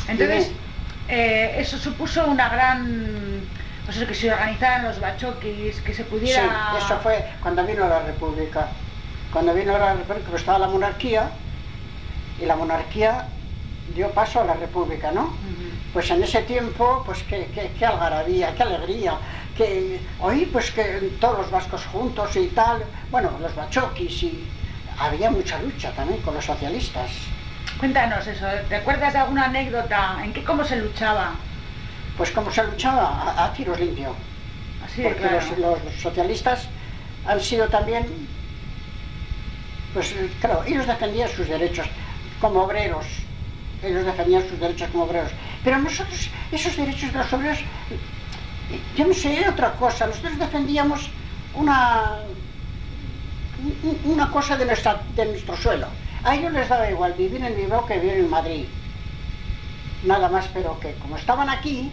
Entonces, eso supuso una gran... Pues eso, que se organizaran los bachoquis, que se pudiera... Sí, eso fue cuando vino la República. Cuando vino la República, pues estaba la monarquía, y la monarquía dio paso a la República, ¿no? Pues en ese tiempo, pues qué algarabía, qué alegría, que oí pues que todos los vascos juntos y tal, bueno, los bachoquis, y había mucha lucha también con los socialistas. Cuéntanos eso, ¿te acuerdas de alguna anécdota? ¿En qué, cómo se luchaba? Pues como se luchaba a tiros limpios, Así, porque claro. los socialistas han sido también, pues claro, ellos defendían sus derechos como obreros, ellos defendían sus derechos como obreros, pero nosotros, esos derechos de los obreros, yo no sé, otra cosa, nosotros defendíamos una cosa de nuestro suelo. A ellos les daba igual vivir en Bilbao que vivir en Madrid, nada más, pero que como estaban aquí,